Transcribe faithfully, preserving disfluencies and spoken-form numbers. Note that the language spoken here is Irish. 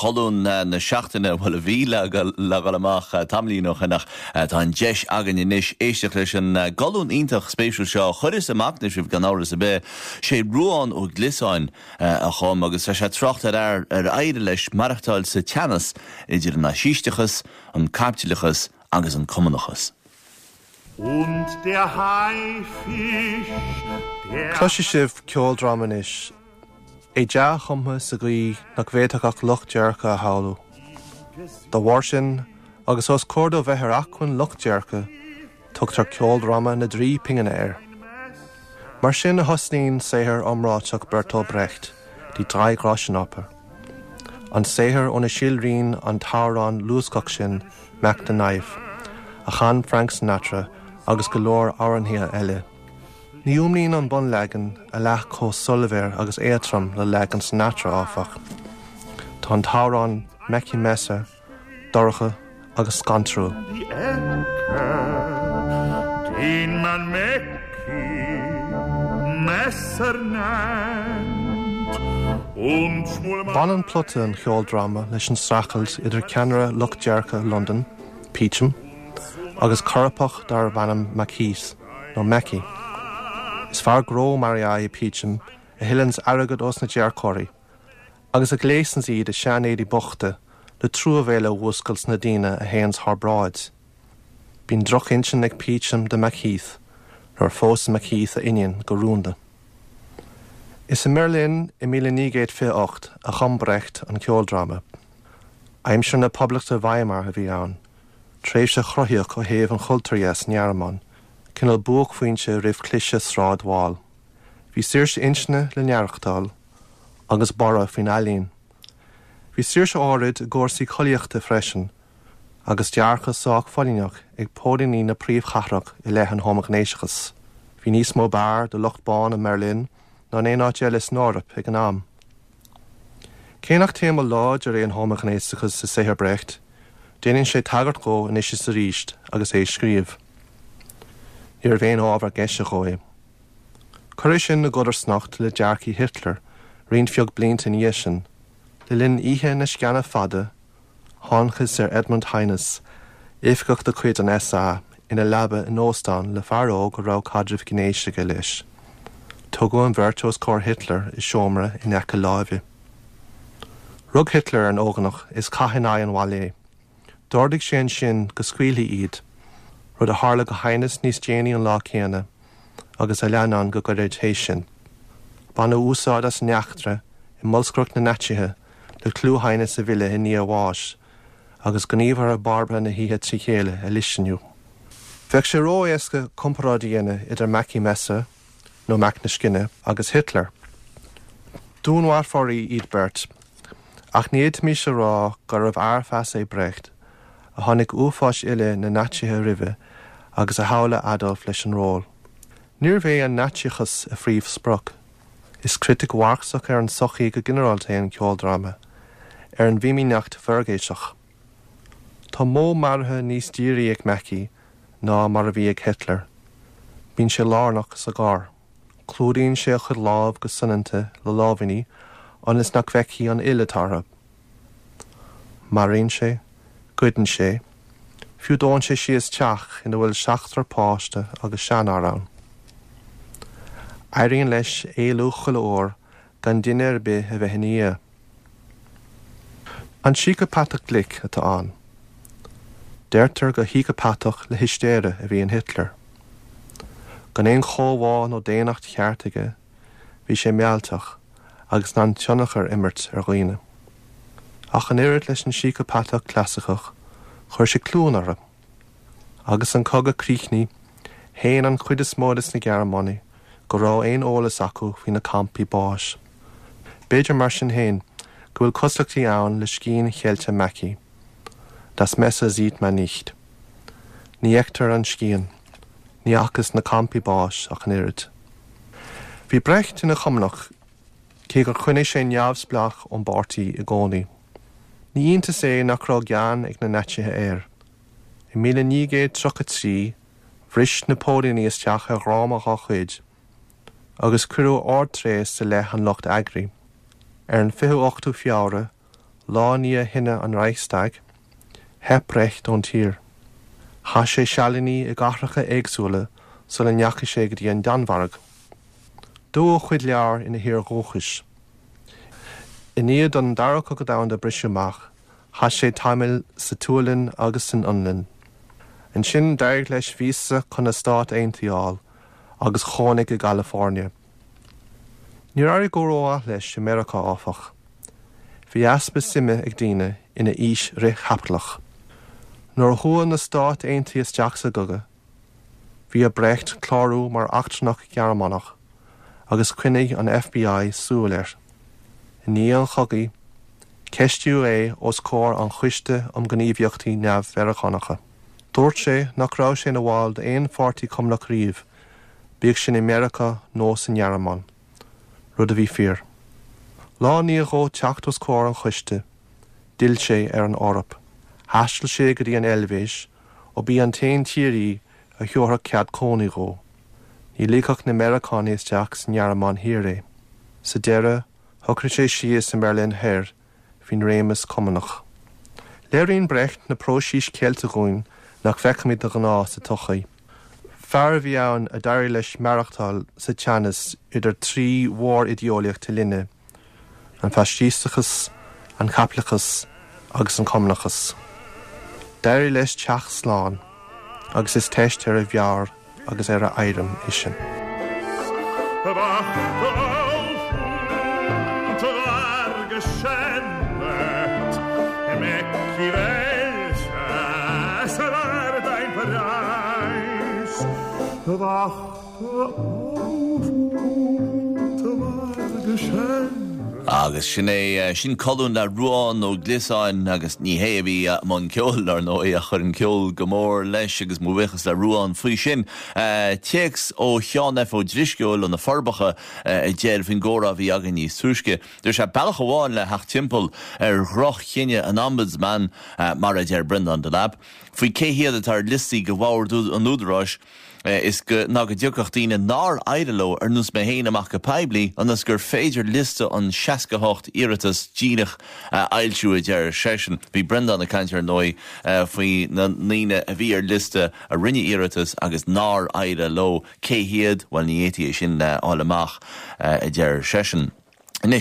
cholún na seachtainna bhfuil a bhíle le galamach tamlínoch nach tá an deis agan inis éisteach leis an galún ítach spéisiú seo churis amach na sibh gan áras a bé sé ruáin ó glisáin a chum agus sé trocht ar ar éire leis marachtáil sa teannas idir na síistechas an captilechas agus an cumanachas. Und der Haifisch, der... Cloisi sibh ceoldramanis, é deach chumtha sa gaí nach bhéadach ach lucht dearcha a hallú. Tá bhar sin, agus os cordó bheith ar achhain lucht dearcha, tugtar ceoldrama na drí pingan air. Mar sin a hosnín séhir omráteach Bertolt Brecht, die drei Groschenopper. An séhir ón a sílrín an tárán lúsgach sin meach den naimh, a chan Frank Sinatra agus go leor áirithí eile. Ní umlíonn an bun legan a leach có Sulliver agus éatram le legan Sinatra áfach. Tá an tárán Meici Messer, Dorcha agus Scantrú. Die Ecke, den man Meici Messer nennt. Und schmul Ban an plute an cheoldrama leis an strachelt idir ceanara lucht dearcha London, Peacham, agus corrapach dar bhanam Macis, nó Meici. Is far gró Maria i Peacham, a hillans aragad os na dearcóirí, agus a gléisans iad a seanédi bochte, le trúavéile wúscals na dína a héans Harbráid. Bín droch inchin ag Peacham de Macheath, nor fós Macheath a inian go rúnda. Is in Merlin i míle nígéad fi ocht a chambrecht an ceoldrama. Aimsir na Public de Weimar a bhí ann, tréimh se chrothíoch ó héamh an chultúrthes nearman, cinnal buach faoinse rih clise sráid bháil. Bhí siirse insne le nearachtáil, agus bara faoin eilín. Bhí siirse árid a gcórsaí choíochta freisin, agus dearcha sách fáineach ag pódaní na príomhchathrach i leith an homognéisiachas. Bhí níos mó bear do lucht bán a Merlin, ná é áit eilis nárap ag an am. Cénach téama láid ar é an homognéisiachas sa séhir Brecht, déanann sé tagart go in isise sa ríist agus é scríomh. Níor bhéon ábhar geise go é. Cuir sin na godar snocht le dearcaí Hitler, rion fiog blianta níos sin, le linn ihe na sceanna fada, tháinchas ar Edmund Heines, éifgeach de chuid an S A ina labba in Óstán le fearó go rá cadrih gnéise leis. Tugu an bhirtuas cór Hitler is seomra in eice láimhe. Rug Hitler an óganach is caithená an bhaile. Dordig sé sin go scuilí iad, rud a tharla go Heines níos déanaí an lá chéana, agus a leanán go go réid hééis sin. Bana úsáid as neachtra i mulscrocht na natithe le clú Heines a bhile i ní amháis, agus gníomhar a barba na híthe trí chéile a lisiniú. Bheadh sé ró éasca comparádaíine idir Meici Messer, nó Meach na Scinne, agus Hitler. Dúnhhair forí iad bert, ach níiad mí se rá go raibh airfeas é Brecht, a tháinig uafáis ile na natithe ribhe agus a hála Adolf leis an ról. Níor bheith an natitiachas a phríomh sprach. Is critic warchsach ar an sochaí go generalta an ceoldrama, ar an bhíimineacht fergéiseach. Tá mó martha níos dírí ag Meici ná mar a bhí ag Hitler. Bín sé lárnach sa gár. Clúdaíonn sé chud lámh go sunanta le lámhaní an is nach bheicí an iletartha. Maríonn sé, cuidann sé, fiú dóin sé síos teach ina bhfuil seachtar páiste agus seanárán. Éiríonn leis éalú chuileóir gan duine ar bith a bheith ní. An sícapatach glic atá an. Deirtar go hícapatach le histéire a bhí an Hitler. Gan éon chomháin ó déanacht cheartaige, bhí sé mealtach agus ná tionachar immert ar ghaoine. Ach an irid leis an sícapatach clasachach, chuir sé clúnara. Agus an cogad críchní, héan an chuid is módas na Gearmánaí, go rá éon ólas acu hí na campi báis. Beidir mar sin héin, go bhfuil coslachtaí ann le scín chéilte Meici. Das Messer sieht man nicht. Ní eachtar an scín, ní achas na campi báis ach an irid. Bhí Brecht ina chumnach, cé gur chuine sé neamhsplach ón bártaí i gcónaí. Ní ionta sé nach rá gean ag na natithe air. I míle nígéad trocha trí, bhris na pódaí isteach a rám a gá chuid, agus curú ard tréis sa leith an locht eagraí. Ar an fiú ochtú fiára, lá ní hinne an Reichstag, heprecht ón tír. Tá sé sealaní i gachracha éagsúla sul an neacha sé go dtí an Danmharg. Dó chuid lear ina hir róchis. In iad an daracha go dain de brisisiúach, há sé tamil sa túlinn agus san anlinn. An sin deir leis vísa chun na Stát Aontaíoll agus chónig i California. Ní raibh go róá leis America áfach. Bhí aspa sime ag daine ina ís rith haplach. Nuair thuain na Stát Aontaithe isteach sa goga, bhí a brecht chlárú mar achtrnach Gearmánach agus cuinnig an F B I súil. In ní an chogaí, ceistú é os cór an chuiste am gníomhiochtaí neamh-mheiriceánacha. Dúirt sé nach rá sé na bháil de aon pháirtí cumnach riamh, bíodh sin America nó san Gearmán. Rud a bhí fíor. Lá ní ró teacht os cór an chuiste, dill sé ar an árap. Haistil sé go dtí an eilvéis, ó bí an tain tíorí a theortha cead cónaí ró. Ní lícach na Americánaí isteach san Gearmán hir é. Sa deire, thucra sé sios san Berlin Heir, hín rémas cumanach. Léiríonn brecht na próisís céilte gúin nach feicimid do gná sa tochaí. Fear bhí ann a dair leis mearachtáil sa teannas idir trí mhór ideolaíochta linne, an fastístachas, an caplachas agus an cumanachas. Dair leis teach sláán, agus is teist ar a bhear agus ar a éirim isin. Agus sin é sin colún le ruáin ó glisáin agus ní héabhí man ceol ar nó é a chur an ceol go mór leis agus mhuichas le ruáin faoi sin. Teex ó cheanna ó drisceol an na forbacha i déir fin góra bhí agan níos túisce. Dúir sé bailach amháin le heach timpeall ar roch chinne an ombudsman mar a déir Brendan de Lab. Faoi céhiad atá listí go bhhair an údarráis, Uh, is go ná go dúchachtaína nár aidelo ar nús mé héana amach go peblií anas gur féidir liste an seacahocht iiritas díanach uh, ailsiú a deir sesin. Bhí Brendan a cantar nói uh, faoi na níine a bhí ar liste a rinne iiritas agus nár aidelo céhiad bhil ní éti sin uh, áil amach uh, a deir sesin.